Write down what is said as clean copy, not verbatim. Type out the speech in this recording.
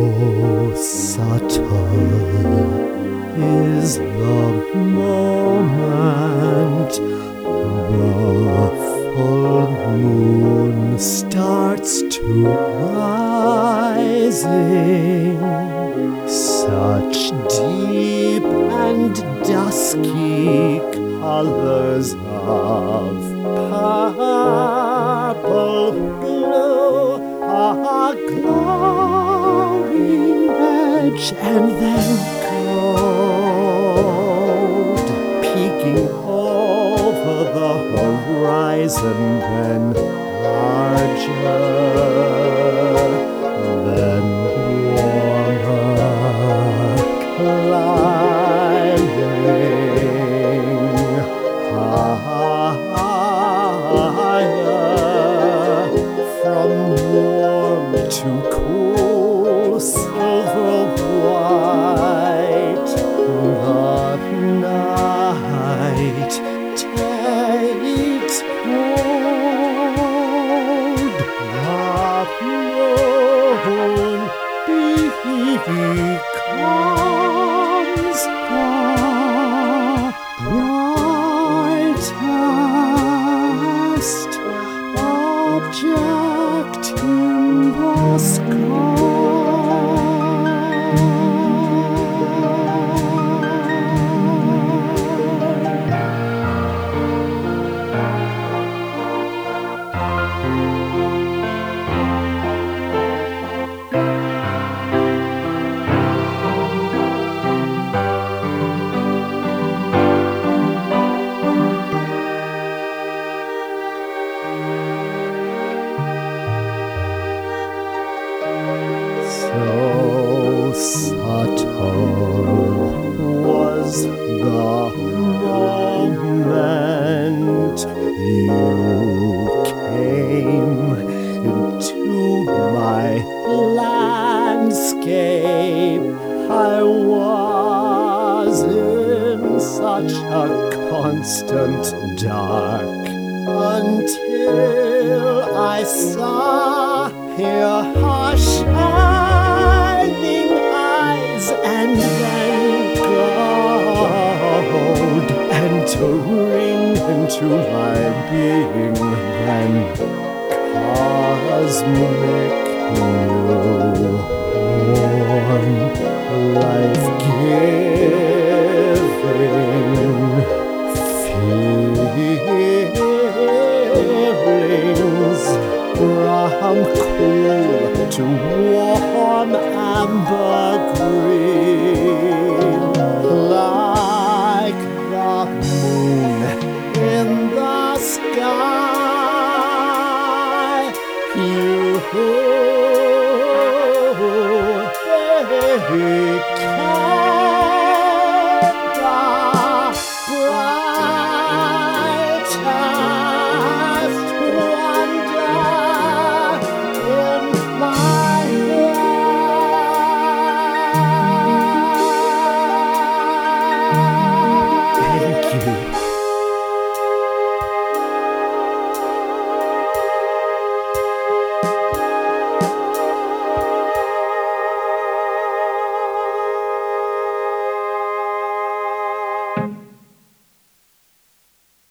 subtle is the moment the full moon starts to rising. Such deep and dusky colors of purple blue are glowing edge and then gold, peeking over the horizon, then larger, then warmer, climbing higher, from warm to cool, silver white. The night takes hold, the moon becomes the brightest object in the sky. So subtle was the moment you came into my landscape. I was in such a constant dark until I saw her shining eyes, and then gold entering into my being, then cosmic new warm life-giving feelings, from cool to warm amber green.